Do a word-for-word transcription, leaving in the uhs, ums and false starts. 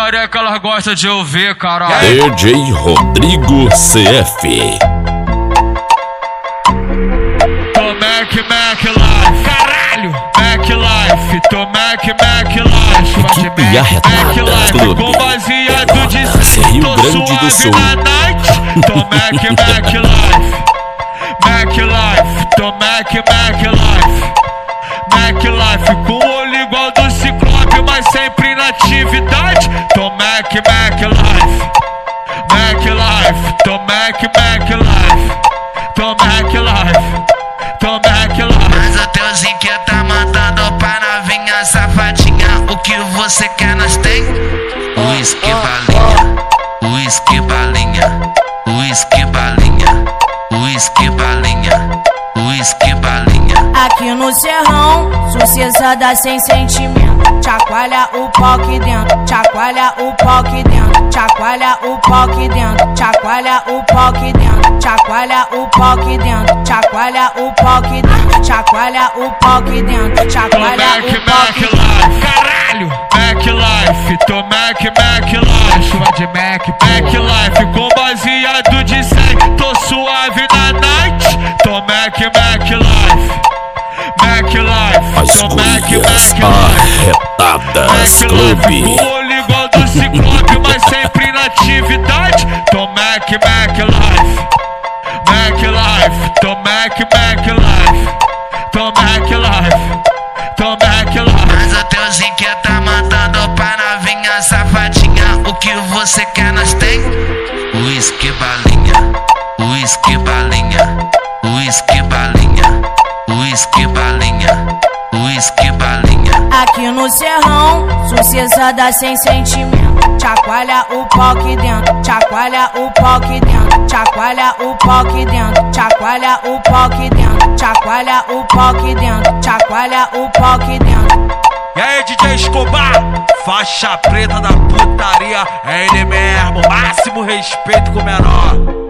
putaria que elas gostam de ouvir, caralho. D J Rodrigo C F. Tô Mac, Mac Life, caralho. Mac Life, tô Mac, Mac Life. Equipe Arretada Clube. Com baseado de cem, Rio Grande do Sul. Tô Mac, Mac Life. Mac Life, tô Mac, Mac Life. Mac Life, com o olho igual do Ciclope, mas sempre na atividade. Tô Mac, Mac Life. Mac Life, tô Mac, Mac Life. Tô Mac Life. Tô Mac Life. Mas o teuzinho que tá mandando pra novinha safadinha. O que você quer nós tem? Whisky balinha, whisky balinha, whisky balinha, whisky balinha, whisky balinha. Aqui no serrão, sucessada sem sentimento. Chacoalha o pau aqui dentro, chacoalha o pau aqui dentro, chacoalha o pau aqui dentro, chacoalha o pau aqui dentro, chacoalha o pau aqui dentro, chacoalha o pau aqui dentro, chacoalha o pau aqui dentro, chacoalha o pau aqui dentro. Caralho, Mac Life, tô Mac, Mac Life. Chuva de Mac, Mac Life, com baseado de cem. Tô suave na night, tô Mac, Mac Life. Mac Life, As tô Mac, gurias Mac Life. Arretadas Mac Clube. Life, com olho igual do Ciclope, mas sempre na atividade. Tô Mac, Mac Life. Mac Life, tô Mac, Mac Life. Tô Mac Life. Tô Mac Life. Mas o teuzinho que tá mandando pra novinha safadinha. O que você quer nós tem? Whisky balinha, whisky balinha, whisky balinha, whisky balinha, whisky balinha. Aqui no serrão, sucessada sem sentimento. Chacoalha o pau aqui dentro, chacoalha o pau aqui dentro, chacoalha o pau aqui dentro, chacoalha o pau aqui dentro, chacoalha o pau aqui dentro, chacoalha o pau aqui dentro. E aí, D J Escobar, faixa preta da putaria, é ele mesmo, máximo respeito com o menor.